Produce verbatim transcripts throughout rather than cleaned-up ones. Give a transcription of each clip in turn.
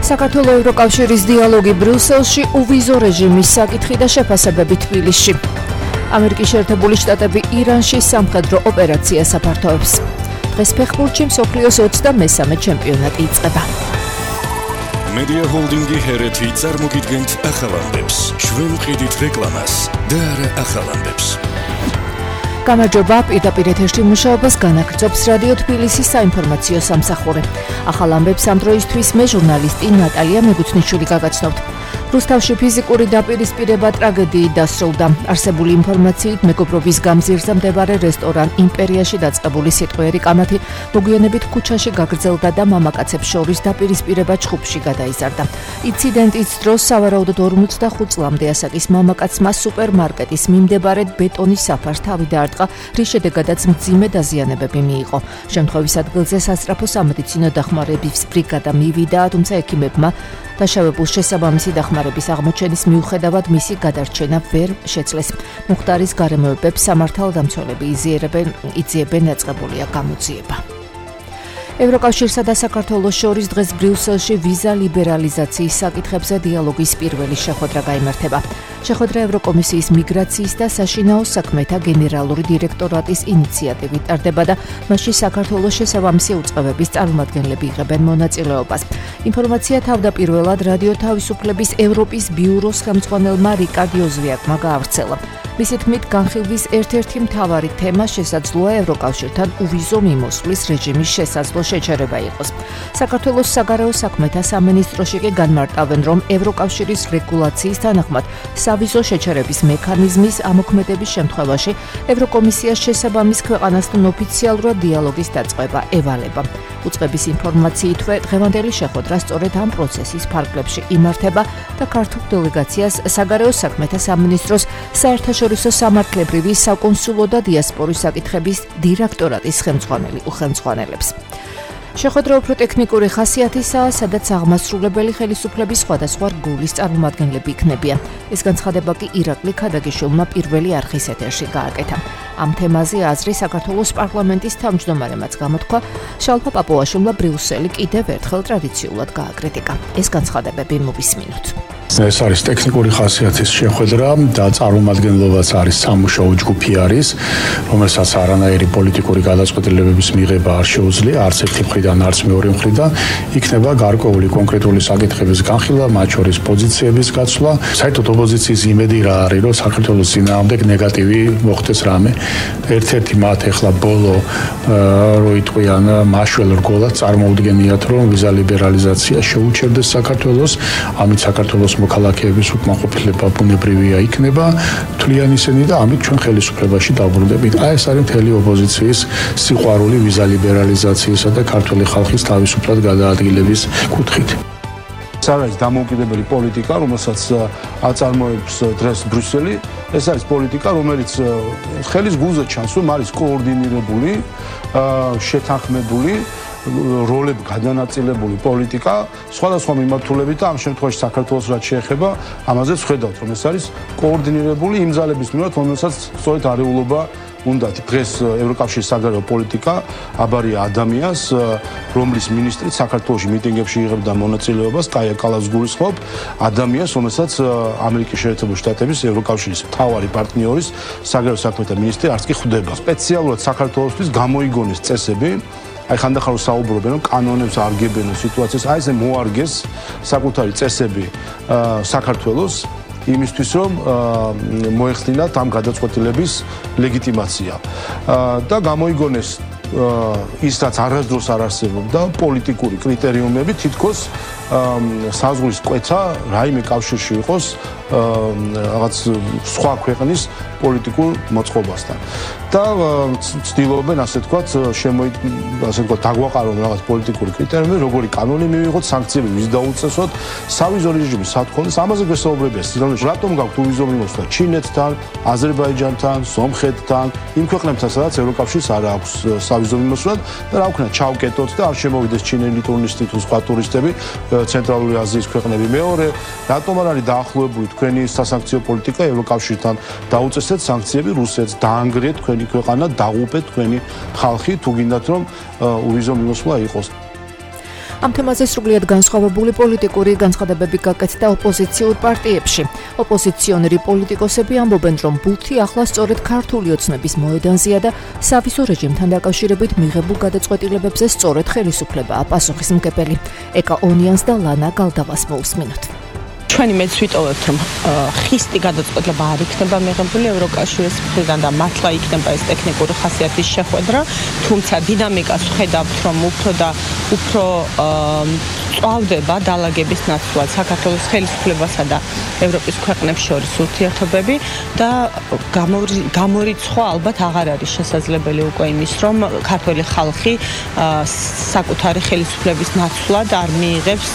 საქართველოს ევროკავშირის დიალოგი ბრიუსელში, უვიზო რეჟიმის საკითხი და შეფასებები თბილისში. ამერიკის შეერთებული შტატები ირანში სამხედრო ოპერაციას აფართოებს. დღეს ფეხბურთში მსოფლიოს ოცდამესამე ჩემპიონატი იწყება. Media Holdingi ჰერეთი წარმოგიდგენთ ახალამდებს. ჩვენ ვყიდით რეკლამას და არა ახალამდებს. გამარჯობა, პირდაპირ ეთერში მუშაობას განაგრძობს რადიო თბილისის საინფორმაციო სამსახური. ახალ ამბებს ამ დროისთვის მე ჟურნალისტი ნატალია მეგუთნიშვილი გაგაცნობთ. რუსთავში ფიზიკური დაპირისპირება ტრაგედიით დასრულდა. არსებული ინფორმაციით მეგობრობის გამზირზე მდებარე რესტორან იმპერიაში დაწყებული სიტყვიერი კამათი მოგვიანებით ქუჩაში გაგრძელდა და მამაკაცებს შორის დაპირისპირება ჩხუბში გადაიზარდა. ინციდენტის დროს სავარაუდოდ ორმოცდახუთ წლამდე ასაკის მამაკაცმა სუპერმარკეტის მიმდებარედ ბეტონის საფარს თავი დაარტყა, რის შედეგადაც მძიმე დაზიანებები მიიღო. შემთხვევის ადგილზე სასწრაფო სამედიცინო დახმარების ბრიგადა მივიდა, თუმცა ექიმებმა დაშავებულს შესაბამისი დახმარების აღმოჩენის მიუხედავად მისი გადარჩენა ვერ შეძლეს. მუხტარის გარემოებებს სამართალდამცველები იზიარებენ, იძიებენ დაწყებულია გამოძიება. ევროკავშირსა და საქართველოს შორის დღეს ბრიუსელში ვიზა ლიბერალიზაციის საკითხებზე დიალოგის პირველი შეხვედრა გაიმართება. შეხვედრა ევროკომისიის მიგრაციის და საშინაო საქმეთა გენერალური დირექტორატის ინიციატივით ტარდება და მასში საქართველოს შესაბამისი უწყებების წარმომადგენლები იღებენ მონაწილეობას. ინფორმაცია თავდაპირველად რადიო თავისუფლების ევროპის ბიუროს ხელმძღვანელმა რიკარდ იოზვიაკმა გაავრცელა. მისი თქმით, განხილვის ერთ-ერთი მთავარი თემა შესაძლოა ევროკავშირთან უვიზო მიმოსვლის რეჟიმის შესაძლო შეჩერება იყოს. საქართველოს საგარეო საქმეთა სამინისტროში კი განმარტავენ, რომ ევროკავშირის რეგულაციის თანახმად სავიზო შეჩერების მექანიზმის ამოქმედების შემთხვევაში ევროკომისიას შესაბამის ქვეყანასთან ოფიციალურად დიალოგის დაწყება ევალება. უწყების ინფორმაციითვე დღევანდელი შეხვედრა სწორედ ამ პროცესის ფარგლებში იმართება და ქართულ დელეგაციას საგარეო საქმეთა სამინისტროს საერთაშორისო სამართლებრივი საკონსულო და დიასპორის საკითხების დირექტორატის ხელმძღვანელი უხელმძღვანელებს. შეხვედრა უფრო ტექნიკური ხასიათისაა, სადაც აღმასრულებელი ხელისუფლების სხვადასხვა რგოლის წარმომადგენლები იქნებიან. ეს განცხადება კი ირაკლი ქადაგიშვილმა პირველი არხის ეთერში გააკეთა. ამ თემაზე აზრი საქართველოს პარლამენტის თავმჯდომარემაც გამოთქვა, შალვა პაპუაშვილმა ბრიუსელი კიდევ ერთხელ ტრადიციულად გააკრიტიკა. ეს განცხადებები მოვისმინოთ. ეს არის ტექნიკური ხასიათის შეხვედრა და წარმომადგენლობაც არის სამუშაო ჯგუფი არის, რომელსაც არანაირი პოლიტიკური გადაწყვეტილებების მიღება არ შეუძლია, არც ერთი მხრიდან, არც მეორე მხრიდან. იქნება გარკვეული კონკრეტული საკითხების განხილვა, მათ შორის პოზიციების გაცვლა. საერთოდ ოპოზიციის იმედი რა არის, რომ საქართველოს წინააღმდეგ ნეგატივი მოხდეს რამე. ერთ-ერთი მათ ახლა ბოლო რო იტყვიან მაშველ რგოლად წარმოუდგენიათ, რომ ვიზა ლიბერალიზაცია შეუჩერდეს საქართველოს, ამით საქართველოს მოქალაქეების უკმაყოფილება ბუნებრივია იქნება, თვლიან ისინი და ამით ჩვენ ხელისუფლებაში დაბრუნდებით. აი ეს არის მთელი ოპოზიციის სიყვარული ვიზა ლიბერალიზაციისა და ქართული ხალხის თავისუფლად გადაადგილების კუთხით. ეს არის დამოუკიდებელი პოლიტიკა, რომელსაც აწარმოებს დღეს ბრიუსელი. ეს არის პოლიტიკა, რომელიც ხელის გულზე ჩანს, რომ არის კოორდინირებული, შეთანხმებული როლები გადანაწილებული პოლიტიკა სხვადასხვა მიმართულებით და ამ შემთხვევაში საქართველოს რაც შეეხება, ამაზეც ხედავთ, რომ ეს არის კოორდინირებული იმ ძალების მიმართ, რომელსაც სწორედ არეულობა უნდა. დღეს ევროკავშირის საგარეო პოლიტიკა აბარია ადამიანს, რომლის მინისტრიც საქართველოში მიტინგებში იღებდა მონაწილეობას, კაია კალას გულისხმობ, ადამიანს, რომელსაც ამერიკის შეერთებული შტატების ევროკავშირის მთავარი პარტნიორის საგარეო საქმეთა მინისტრი არც კი ხვდება. სპეციალურად საქართველოსთვის გამოიგონეს წესები, აი ხანდახან საუბრობენ, რომ კანონებს არგებენ სიტუაციას, აი ესე მოარგეს საკუთარი წესები საქართველოს იმისთვის, რომ მოეხდინათ ამ გადაწყვეტილების ლეგიტიმაცია და გამოიგონეს ის რაც არასდროს არ არსებობდა პოლიტიკური კრიტერიუმები, თითქოს საზღვრის კვეთა რაიმე კავშირში იყოს რაღაც სხვა ქვეყნის პოლიტიკურ მოწყობასთან. და ცდილობენ ასე თქვათ შემოი ასე თქვათ დაგვაყარონ რაღაც პოლიტიკური კრიტერიუმები, როგორი კანონი მივიღოთ, სანქციები ვის დაუწესოთ, სავიზო რეჟიმი სათქონდეს, ამაზე გვესაუბრებია. რატომ გაქვთ უვიზო მიმოსვლა ჩინეთთან, აზერბაიჯანთან, სომხეთთან, იმ ქვეყნებთან, სადაც ევროკავშირს არ აქვს სავიზო მიმოსვლა და რა ვქნა, ჩავკეტოთ და არ შემოვიდეს ჩინელი ტურისტი თუ სხვა ტურისტები, ცენტრალური აზიის ქვეყნები. მეორე, რატომ არ არის დაახლოებული თქვენი სასანქციო პოლიტიკა ევროკავშირთან, დაუწესეთ სანქციები რუსეთს, დაანგრიეთ თქვენი ქვეყანა, დაღუპეთ თქვენი ხალხი, თუ გინდათ რომ უვიზო მიმოსვლა იყოს. ამ თემაზე სრულიად განსხვავებული პოლიტიკური განცხადებები გაკეთდა ოპოზიციურ პარტიებში. ოპოზიციონერი პოლიტიკოსები ამბობენ, რომ ბურთი ახლა სწორედ ქართული ოცნების მოედანზეა და სავისო რეჟიმთან დაკავშირებით მიღებულ გადაწყვეტილებებზე სწორედ ხელისუფლებაა პასუხისმგებელი. ეკა ონიანს და ლანა გალდავას მოусმინოთ. ჩვენი მეც ვიტოვებთ, რომ ხისტი გადაწყვეტილება არ იქნება მიღებული ევროკავშირის მხრიდან და მართლა იქნება ეს ტექნიკური ხასიათის შეხვედრა, თუმცა დინამიკას ვხედავთ, რომ უფრო და უფრო წვავდება დალაგების ნაცვლად საქართველოს ხელისუფლებასა და ევროპის ქვეყნებს შორის ურთიერთობები და გამორიცხვა ალბათ აღარ არის შესაძლებელი უკვე იმის, რომ ქართველი ხალხი საკუთარი ხელისუფლების ნაცვლად არ მიიღებს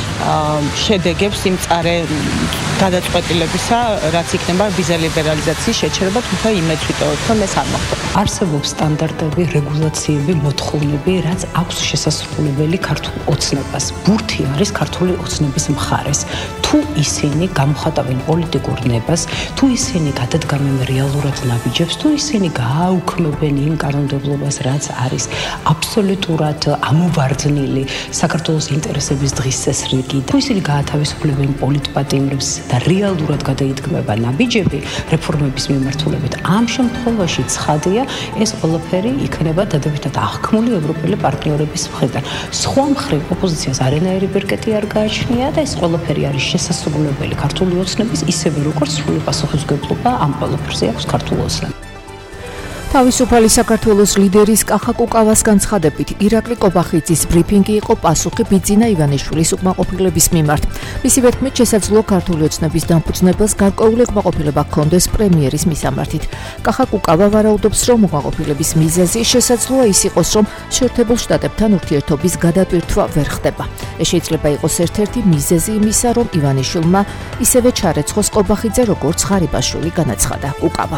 შედეგებს იმ წარე გადაწყვეტილებისა, რაც იქნება ვიზა ლიბერალიზაციის შეჩერება, თუმცა იმედს ვიტოვებთ, რომ ეს არ მოხდება. არსებობს სტანდარტები, რეგულაციები, მოთხოვნები, რაც აქვს შესასრულებელი ქართულ ოცნებას. ბურთი არის ქართული ოცნების მხარეს. თუ ისინი გამოხატავენ პოლიტიკურ ნებას, თუ ისინი გადადგამენ რეალურად ნაბიჯებს, თუ ისინი გააუქმებენ იმ კანონმდებლობას, რაც არის აბსოლუტურად ამოვარდნილი საქართველოს ინტერესების დღის წესრიგი, თუ ისინი გაათავისუფლებენ პოლიტპატიმრებს და რეალურად გადაიდგმება ნაბიჯები რეფორმების მიმართულებით, ამ შემთხვევაში ცხადია, ეს ყველაფერი იქნება დადებითად აღქმული ევროპელი პარტნიორების მხრიდან. სხვა მხრივ ოპოზიციას არანაირი ბერკეტი არ გააჩნია და ეს ყველაფერი არის შესასრულებელი ქართული ოცნების, ისევე როგორც სრული პასუხისმგებლობა ამ ყველაფერზე აქვს ქართულ ოცნებს. თავისუფალი საქართველოს ლიდერის კახა კუკავას განცხადებით, ირაკლი კობახიძის ბრიფინგი იყო პასუხი ბიძინა ივანიშვილის უკმაყოფილების მიმართ. მისი ვეთქმით, შესაძლოა ქართული ოცნების დამფუძნებელს გარკვეული უკმაყოფილება ჰქონდეს პრემიერის მისამართით. კახა კუკავა ვარაუდობს, რომ უკმაყოფილების მიზეზი შესაძლოა ის იყოს, რომ შეერთებულ შტატებთან ურთიერთობის გადატვირთვა ვერ ხდება. ეს შეიძლება იყოს ერთ-ერთი მიზეზი იმისა, რომ ივანიშვილმა ისევე ჩარეცხოს კობახიძე, როგორც ღარიბაშვილი განაცხადა კუკავა.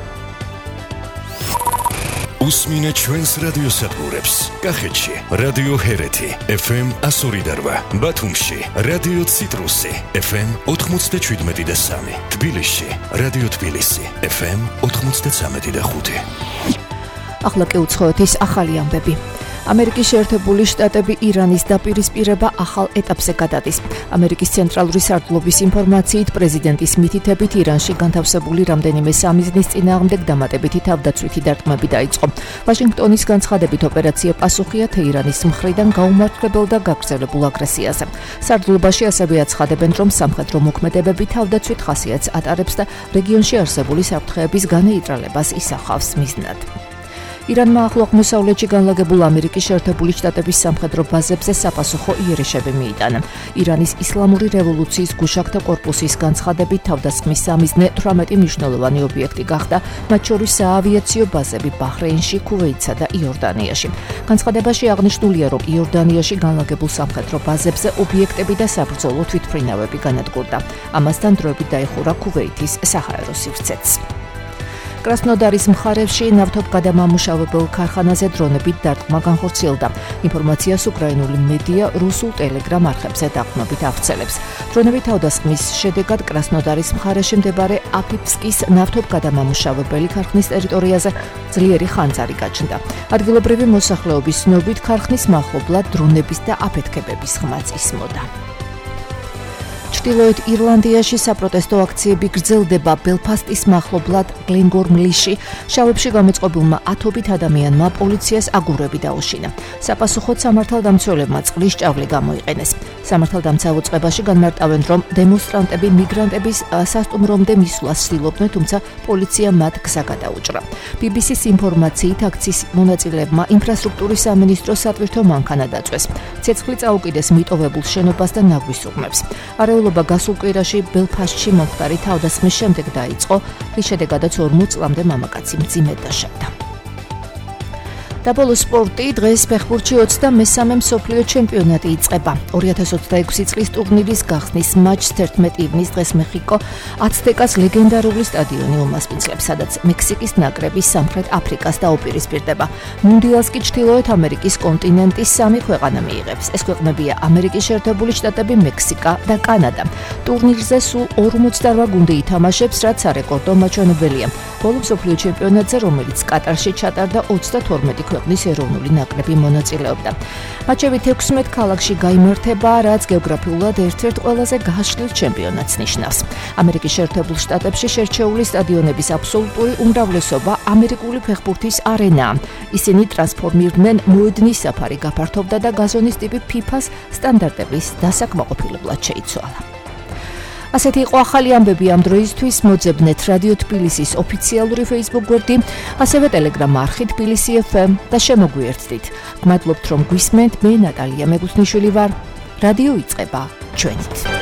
უსმინეთ ჩვენს რადიოსადგურებს. კახეთში რადიო ჰერეთი ეფ ემ εκατო ორი და რვა, ბათუმში რადიო ციტრუსი ეფ ემ ოთხმოცდაშვიდმეტი და სამი, თბილისში რადიო თბილისი ეფ ემ ოთხმოცდაცამეტი და ხუთი. ახლა კი უცხოეთის ახალი ამბები. ამერიკის შეერთებული შტატები ირანის დაპირისპირება ახალ ეტაპზე გადადის. ამერიკის ცენტრალური სარდლობის ინფორმაციით, პრეზიდენტის მითითებით ირანში განთავსებული რამდენიმე სამიზნის წინააღმდეგ დამატებითი თავდაცვითი დარტყმები დაიწყო. ვაშინგტონის განცხადებით, ოპერაცია პასუხია თეირანის მხრიდან გაუმართლებელ და გაგრძელებულ აგრესიაზე. სარდლობაში ასევე აცხადებენ, რომ სამხედრო მოქმედებები თავდაცვით ხასიათს ატარებს და რეგიონში არსებული საფრთხეების განეიტრალებას ისახავს მიზნად. ირანმა ახლო აღმოსავლეთში განლაგებულ ამერიკის შეერთებული შტატების სამხედრო ბაზებზე sapasukho იერიშები მიიტანა. ირანის ისლამური რევოლუციის გუშაქთა კორპუსის განცხადებით თავდასხმის სამიზნე თვრამეტი მნიშვნელოვანი ობიექტი გახდა, მათ შორის საავიაციო ბაზები ბაჰრეინში, ქუვეითსა და იორდანიაში. განცხადებაში აღნიშნულია, რომ იორდანიაში განლაგებულ სამხედრო ბაზებზე ობიექტები და საბრძოლო თვითმფრინავები განადგურდა. ამასთან დროებით დაიხურა ქუვეითის საჰაერო სივრცეც. კრასნოდარის მხარეში ნავთობგადამამუშავებელ ქარხანაზე დრონებით დარტყმა განხორციელდა. ინფორმაციას უკრაინული მედია რუსულ ტელეგრამ არხებზე დაყრდნობით აღწერებს. დრონებით თავდასხმის შედეგად კრასნოდარის მხარეში მდებარე აფიფსკის ნავთობგადამამუშავებელი ქარხნის ტერიტორიაზე ძლიერი ხანძარი გაჩნდა. ადგილობრივი მოსახლეობის ცნობით ქარხნის მახლობლად დრონების და აფეთქებების ხმაც ისმოდა. ჩრდილოეთ ირლანდიაში საპროტესტო აქციები გრძელდება ბელფასტის მახლობლად გლენგორმლიში. შავებში გამოწყობილმა ათობით ადამიანმა პოლიციას აგურები დაუშინა. საპასუხოდ სამართალდამცველებმა წყლის ჭავლი გამოიყენეს. სამართალდამცავ წყებაში განმარტავენ, რომ დემონსტრანტები მიგრანტების სასტუმრომდე მისვლას ცდილობდნენ, თუმცა პოლიცია მათ გზა გადაუჭრა. ბი ბი სის ინფორმაციით აქციის მონაწილეებმა ინფრასტრუქტურის სამინისტრო სატვირთო მანქანა დაწვეს. ცეცხლი წაუკიდეს მიტოვებულ შენობას და ნაგვის უღმებს. არეულობა გასულ კვირაში ბელფასტში მომხდარი თავდასხმის შემდეგ დაიწყო, რის შედეგადაც ორმოც წლამდე მამაკაცი მძიმედ დაშავდა. დაბოლო სპორტი დღეს ფეხბურთში ოცდამესამე მსოფლიო ჩემპიონატი იწყება. ორი ათას ოცდაექვსი წლის ტურნირის გახსნის მატჩს თერთმეტი ივნის დღეს მეხიკო აცტეკას ლეგენდარული სტადიონი უმასპინძლებს, სადაც მექსიკის ნაკრები სამხრეთ აფრიკას დაუპირისპირდება. მუნდიალს კი ჩრდილოეთ ამერიკის კონტინენტის სამი ქვეყანა მიიღებს. ეს ქვეყნებია ამერიკის შეერთებული შტატები, მექსიკა და კანადა. ტურნირზე სულ ორმოცდარვა გუნდი ითამაშებს, რაც სარეკორდო მაჩვენებელია. ბოლო მსოფლიო ჩემპიონატზე, რომელიც კატარში ჩატარდა ოცდათორმეტი ქვეყნის ეროვნული ნაკრები მონაწილეობდა. მაჩები თექვსმეტ ქალაქში გაიმართება, რაც გეოგრაფიულად ერთ-ერთ ყველაზე გაშლილ ჩემპიონატს ნიშნავს. ამერიკის შეერთებულ შტატებში შერჩეული სტადიონების აბსოლუტური უმრავლესობა ამერიკული ფეხბურთის არენაა. ისინი ტრანსფორმირდნენ მოედნის საფარი გაფართოვდა და გაზონის ტიპი ფიფას სტანდარტების დასაკმაყოფილებლად შეიცვალა. ასეთი იყო ახალი ამბები ამ დროისთვის. მოძებნეთ რადიო თბილისის ოფიციალური Facebook გვერდი, ასევე Telegram არხი თბილისი ეფ ემ და შემოგვიერთდით. გმადლობთ რომ გვისმენთ, მე ნატალია მეგუთნიშვილი ვარ. რადიო იწყება ჩვენით.